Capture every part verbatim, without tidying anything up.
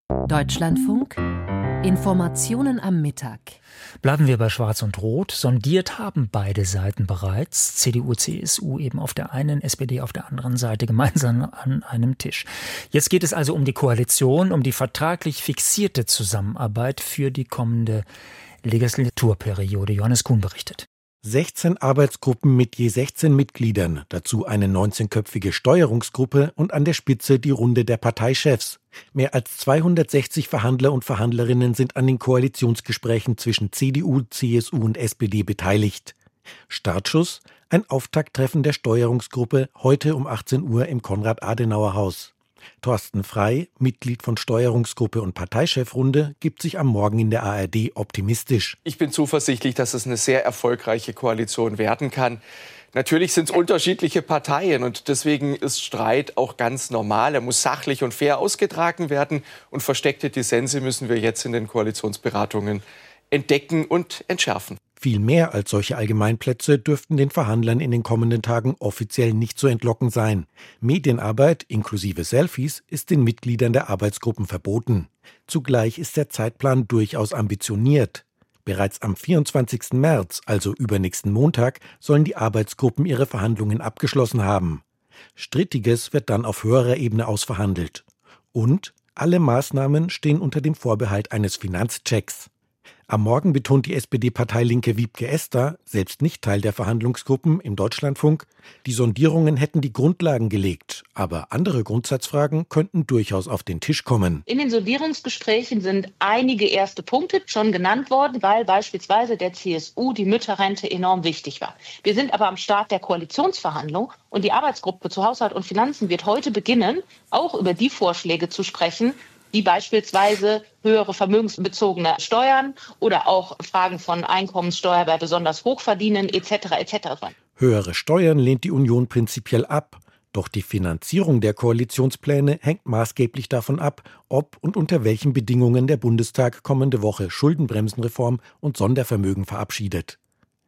Deutschlandfunk Informationen am Mittag. Bleiben wir bei Schwarz und Rot. Sondiert haben beide Seiten bereits. C D U, C S U eben auf der einen, S P D auf der anderen Seite gemeinsam an einem Tisch. Jetzt geht es also um die Koalition, um die vertraglich fixierte Zusammenarbeit für die kommende Legislaturperiode. Johannes Kuhn berichtet. sechzehn Arbeitsgruppen mit je sechzehn Mitgliedern, dazu eine neunzehnköpfige Steuerungsgruppe und an der Spitze die Runde der Parteichefs. Mehr als zweihundertsechzig Verhandler und Verhandlerinnen sind an den Koalitionsgesprächen zwischen C D U, C S U und S P D beteiligt. Startschuss: ein Auftakttreffen der Steuerungsgruppe heute um achtzehn Uhr im Konrad-Adenauer-Haus. Thorsten Frey, Mitglied von Steuerungsgruppe und Parteichefrunde, gibt sich am Morgen in der A R D optimistisch. Ich bin zuversichtlich, dass es eine sehr erfolgreiche Koalition werden kann. Natürlich sind es unterschiedliche Parteien und deswegen ist Streit auch ganz normal. Er muss sachlich und fair ausgetragen werden und versteckte Dissense müssen wir jetzt in den Koalitionsberatungen entdecken und entschärfen. Viel mehr als solche Allgemeinplätze dürften den Verhandlern in den kommenden Tagen offiziell nicht zu entlocken sein. Medienarbeit inklusive Selfies ist den Mitgliedern der Arbeitsgruppen verboten. Zugleich ist der Zeitplan durchaus ambitioniert. Bereits am vierundzwanzigsten März, also übernächsten Montag, sollen die Arbeitsgruppen ihre Verhandlungen abgeschlossen haben. Strittiges wird dann auf höherer Ebene ausverhandelt. Und alle Maßnahmen stehen unter dem Vorbehalt eines Finanzchecks. Am Morgen betont die S P D-Parteilinke Wiebke Esther, selbst nicht Teil der Verhandlungsgruppen, im Deutschlandfunk, die Sondierungen hätten die Grundlagen gelegt, aber andere Grundsatzfragen könnten durchaus auf den Tisch kommen. In den Sondierungsgesprächen sind einige erste Punkte schon genannt worden, weil beispielsweise der C S U die Mütterrente enorm wichtig war. Wir sind aber am Start der Koalitionsverhandlung und die Arbeitsgruppe zu Haushalt und Finanzen wird heute beginnen, auch über die Vorschläge zu sprechen, wie beispielsweise höhere vermögensbezogene Steuern oder auch Fragen von Einkommenssteuer bei besonders Hochverdienenden et cetera et cetera. Höhere Steuern lehnt die Union prinzipiell ab. Doch die Finanzierung der Koalitionspläne hängt maßgeblich davon ab, ob und unter welchen Bedingungen der Bundestag kommende Woche Schuldenbremsenreform und Sondervermögen verabschiedet.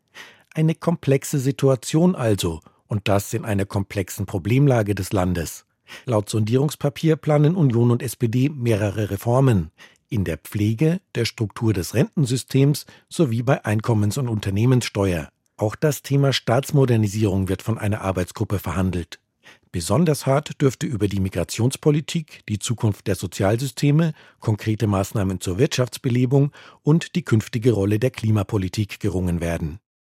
Eine komplexe Situation also, und das in einer komplexen Problemlage des Landes. Laut Sondierungspapier planen Union und S P D mehrere Reformen. In der Pflege, der Struktur des Rentensystems sowie bei Einkommens- und Unternehmenssteuer. Auch das Thema Staatsmodernisierung wird von einer Arbeitsgruppe verhandelt. Besonders hart dürfte über die Migrationspolitik, die Zukunft der Sozialsysteme, konkrete Maßnahmen zur Wirtschaftsbelebung und die künftige Rolle der Klimapolitik gerungen werden.